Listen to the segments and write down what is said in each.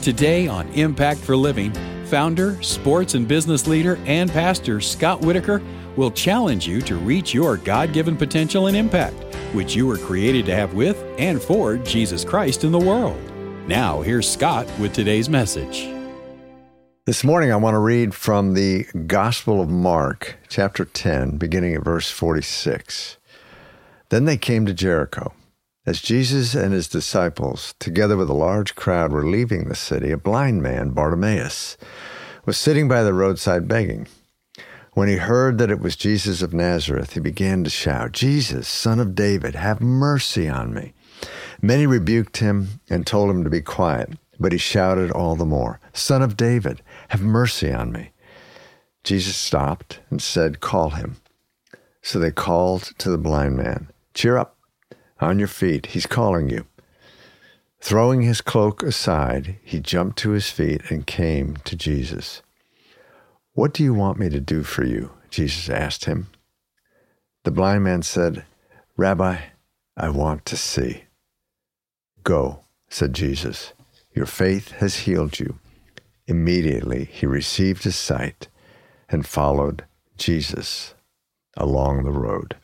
Today on Impact for Living, founder, sports and business leader, and pastor Scott Whitaker will challenge you to reach your God-given potential and impact, which you were created to have with and for Jesus Christ in the world. Now, here's Scott with today's message. This morning, I want to read from the Gospel of Mark, chapter 10, beginning at verse 46. Then they came to Jericho. As Jesus and his disciples, together with a large crowd, were leaving the city, a blind man, Bartimaeus, was sitting by the roadside begging. When he heard that it was Jesus of Nazareth, he began to shout, "Jesus, Son of David, have mercy on me." Many rebuked him and told him to be quiet, but he shouted all the more, "Son of David, have mercy on me." Jesus stopped and said, "Call him." So they called to the blind man, "Cheer up. On your feet, he's calling you." Throwing his cloak aside, he jumped to his feet and came to Jesus. "What do you want me to do for you?" Jesus asked him. The blind man said, "Rabbi, I want to see." "Go," said Jesus. "Your faith has healed you." Immediately he received his sight and followed Jesus along the road.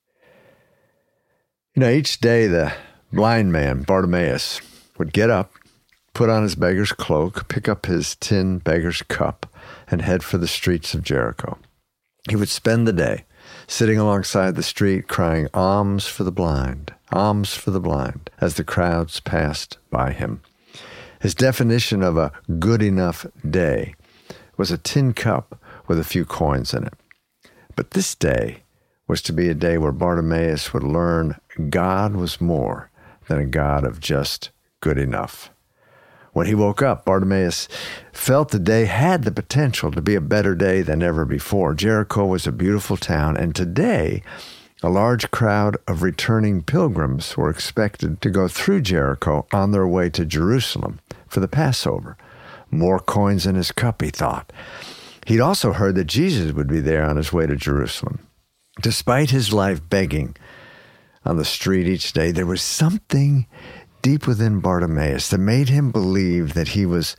Each day the blind man, Bartimaeus, would get up, put on his beggar's cloak, pick up his tin beggar's cup, and head for the streets of Jericho. He would spend the day sitting alongside the street crying, alms for the blind, as the crowds passed by him. His definition of a good enough day was a tin cup with a few coins in it. But this day was to be a day where Bartimaeus would learn God was more than a God of just good enough. When he woke up, Bartimaeus felt the day had the potential to be a better day than ever before. Jericho was a beautiful town, and today a large crowd of returning pilgrims were expected to go through Jericho on their way to Jerusalem for the Passover. More coins in his cup, he thought. He'd also heard that Jesus would be there on his way to Jerusalem. Despite his life begging on the street each day, there was something deep within Bartimaeus that made him believe that he was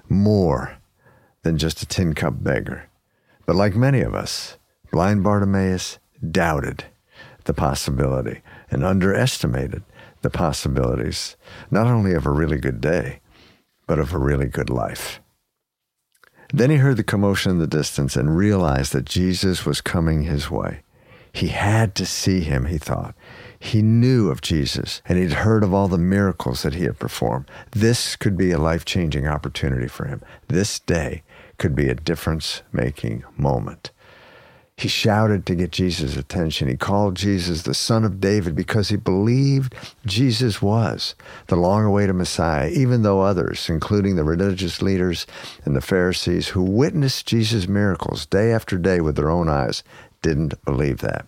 more than just a tin cup beggar. But like many of us, blind Bartimaeus doubted the possibility and underestimated the possibilities, not only of a really good day, but of a really good life. Then he heard the commotion in the distance and realized that Jesus was coming his way. He had to see him, he thought. He knew of Jesus, and he'd heard of all the miracles that he had performed. This could be a life-changing opportunity for him. This day could be a difference-making moment. He shouted to get Jesus' attention. He called Jesus the Son of David because he believed Jesus was the long-awaited Messiah, even though others, including the religious leaders and the Pharisees who witnessed Jesus' miracles day after day with their own eyes, didn't believe that.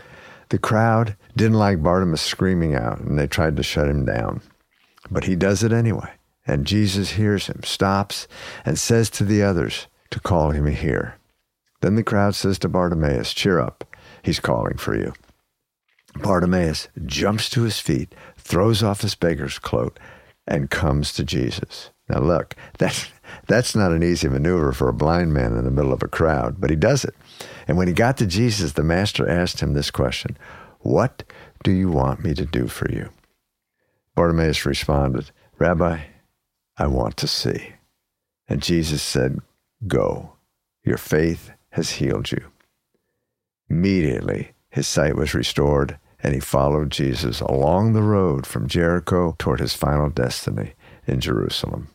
The crowd didn't like Bartimaeus screaming out, and they tried to shut him down. But he does it anyway, and Jesus hears him, stops, and says to the others to call him here. Then the crowd says to Bartimaeus, "Cheer up, he's calling for you." Bartimaeus jumps to his feet, throws off his beggar's cloak, and comes to Jesus. Now look, that's not an easy maneuver for a blind man in the middle of a crowd, but he does it. And when he got to Jesus, the master asked him this question, "What do you want me to do for you?" Bartimaeus responded, "Rabbi, I want to see." And Jesus said, "Go, your faith has healed you." Immediately, his sight was restored, and he followed Jesus along the road from Jericho toward his final destiny in Jerusalem.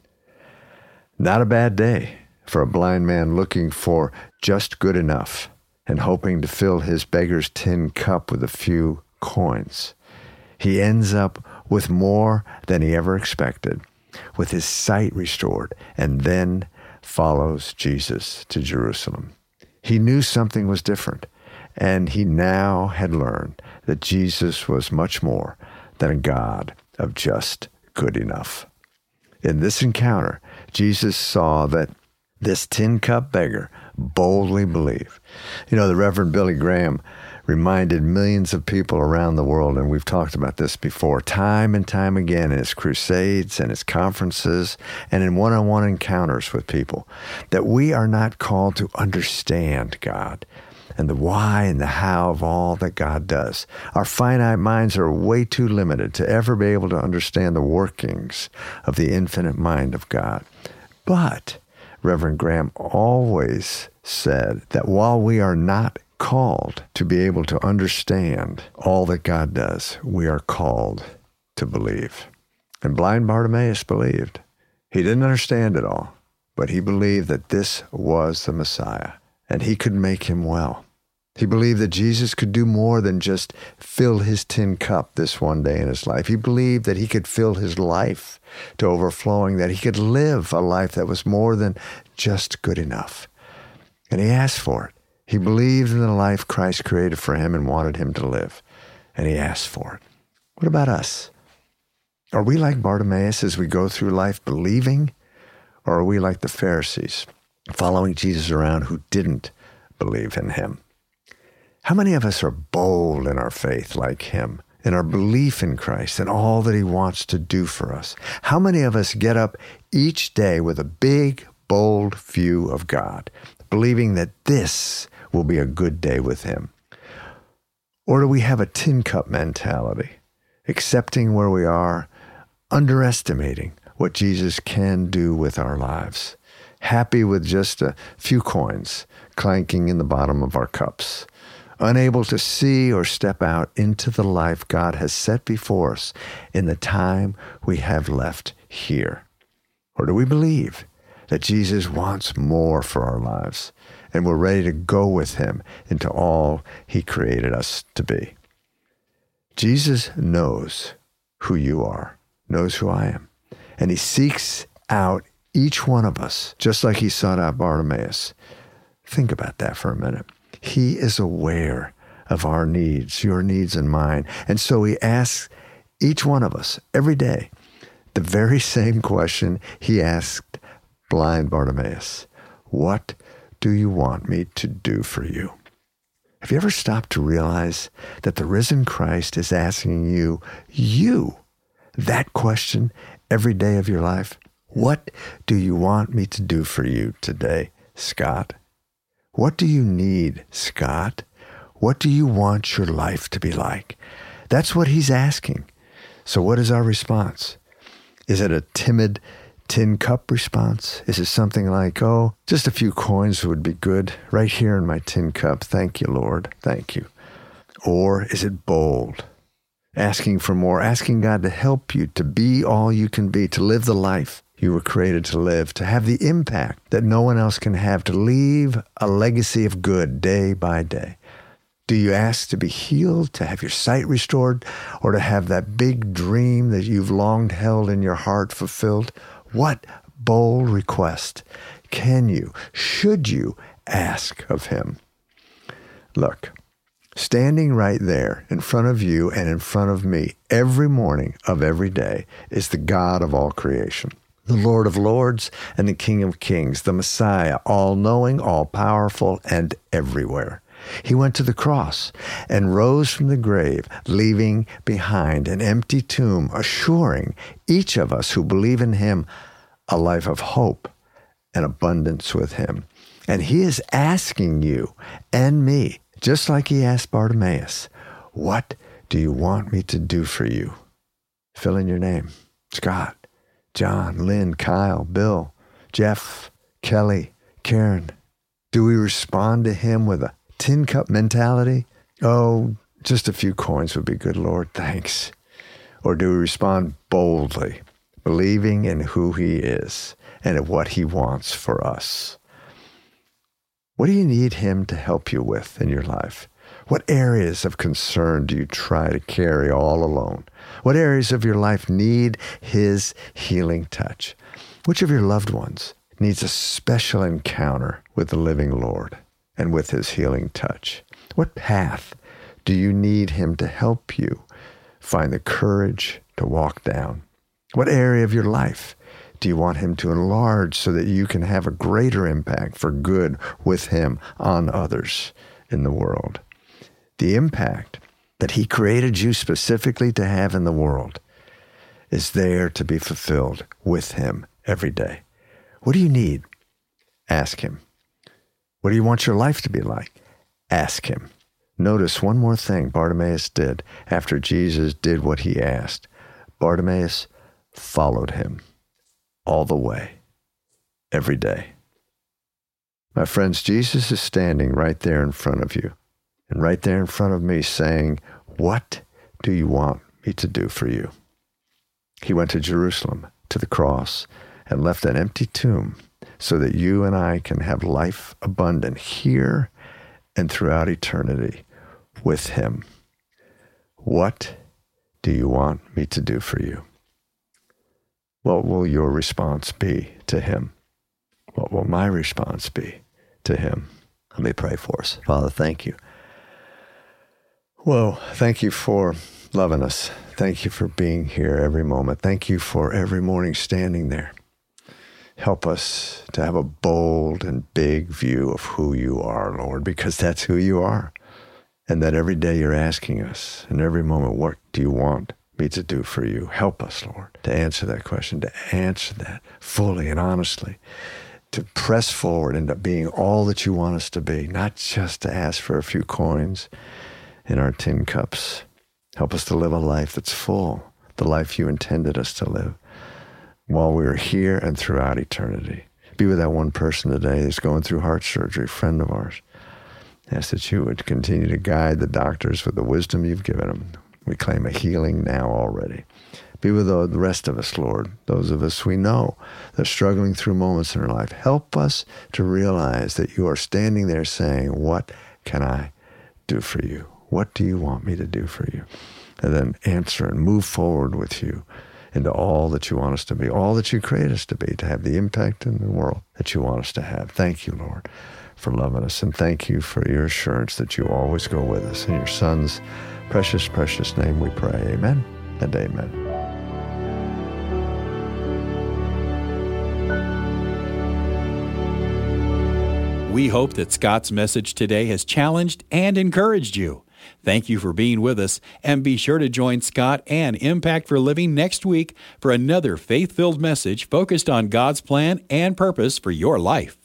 Not a bad day for a blind man looking for just good enough and hoping to fill his beggar's tin cup with a few coins. He ends up with more than he ever expected, with his sight restored, and then follows Jesus to Jerusalem. He knew something was different, and he now had learned that Jesus was much more than a God of just good enough. In this encounter, Jesus saw that this tin cup beggar boldly believed. The Reverend Billy Graham reminded millions of people around the world, and we've talked about this before, time and time again in his crusades and his conferences and in one-on-one encounters with people, that we are not called to understand God and the why and the how of all that God does. Our finite minds are way too limited to ever be able to understand the workings of the infinite mind of God. But Reverend Graham always said that while we are not called to be able to understand all that God does, we are called to believe. And blind Bartimaeus believed. He didn't understand it all, but he believed that this was the Messiah, and he could make him well. He believed that Jesus could do more than just fill his tin cup this one day in his life. He believed that he could fill his life to overflowing, that he could live a life that was more than just good enough. And he asked for it. He believed in the life Christ created for him and wanted him to live, and he asked for it. What about us? Are we like Bartimaeus as we go through life believing, or are we like the Pharisees, following Jesus around who didn't believe in him? How many of us are bold in our faith like him, in our belief in Christ and all that he wants to do for us? How many of us get up each day with a big, bold view of God, believing that this will be a good day with him? Or do we have a tin cup mentality, accepting where we are, underestimating what Jesus can do with our lives, happy with just a few coins clanking in the bottom of our cups, unable to see or step out into the life God has set before us in the time we have left here? Or do we believe that Jesus wants more for our lives, and we're ready to go with him into all he created us to be? Jesus knows who you are, knows who I am, and he seeks out each one of us, just like he sought out Bartimaeus. Think about that for a minute. He is aware of our needs, your needs and mine, and so he asks each one of us every day the very same question he asked blind Bartimaeus. What do you want me to do for you? Have you ever stopped to realize that the risen Christ is asking you that question every day of your life? What do you want me to do for you today, Scott? What do you need, Scott? What do you want your life to be like? That's what he's asking. So what is our response? Is it a timid tin cup response? Is it something like, oh, just a few coins would be good right here in my tin cup. Thank you, Lord. Thank you. Or is it bold, asking for more, asking God to help you to be all you can be, to live the life you were created to live, to have the impact that no one else can have, to leave a legacy of good day by day? Do you ask to be healed, to have your sight restored, or to have that big dream that you've long held in your heart fulfilled? What bold request should you ask of him? Look, standing right there in front of you and in front of me every morning of every day is the God of all creation, the Lord of lords and the King of kings, the Messiah, all-knowing, all-powerful, and everywhere. He went to the cross and rose from the grave, leaving behind an empty tomb, assuring each of us who believe in him a life of hope and abundance with him. And he is asking you and me, just like he asked Bartimaeus, what do you want me to do for you? Fill in your name. Scott, John, Lynn, Kyle, Bill, Jeff, Kelly, Karen. Do we respond to him with a tin cup mentality? Oh, just a few coins would be good, Lord, thanks. Or do we respond boldly, believing in who he is and in what he wants for us? What do you need him to help you with in your life? What areas of concern do you try to carry all alone? What areas of your life need his healing touch? Which of your loved ones needs a special encounter with the living Lord and with his healing touch? What path do you need him to help you find the courage to walk down? What area of your life do you want him to enlarge so that you can have a greater impact for good with him on others in the world? The impact that he created you specifically to have in the world is there to be fulfilled with him every day. What do you need? Ask him. What do you want your life to be like? Ask him. Notice one more thing Bartimaeus did after Jesus did what he asked. Bartimaeus followed him all the way, every day. My friends, Jesus is standing right there in front of you and right there in front of me saying, what do you want me to do for you? He went to Jerusalem, to the cross, and left an empty tomb so that you and I can have life abundant here and throughout eternity with him. What do you want me to do for you? What will your response be to him? What will my response be to him? Let me pray for us. Father, thank you. Whoa, thank you for loving us. Thank you for being here every moment. Thank you for every morning standing there. Help us to have a bold and big view of who you are, Lord, because that's who you are. And that every day you're asking us, in every moment, what do you want me to do for you? Help us, Lord, to answer that question, to answer that fully and honestly, to press forward into being all that you want us to be, not just to ask for a few coins in our tin cups. Help us to live a life that's full, the life you intended us to live while we are here and throughout eternity. Be with that one person today that's going through heart surgery, a friend of ours. Ask that you would continue to guide the doctors with the wisdom you've given them. We claim a healing now already. Be with the rest of us, Lord, those of us we know that are struggling through moments in our life. Help us to realize that you are standing there saying, what can I do for you? What do you want me to do for you? And then answer and move forward with you into all that you want us to be, all that you create us to be, to have the impact in the world that you want us to have. Thank you, Lord, for loving us. And thank you for your assurance that you always go with us. In your Son's precious, precious name we pray. Amen and amen. We hope that Scott's message today has challenged and encouraged you. Thank you for being with us, and be sure to join Scott and Impact for Living next week for another faith-filled message focused on God's plan and purpose for your life.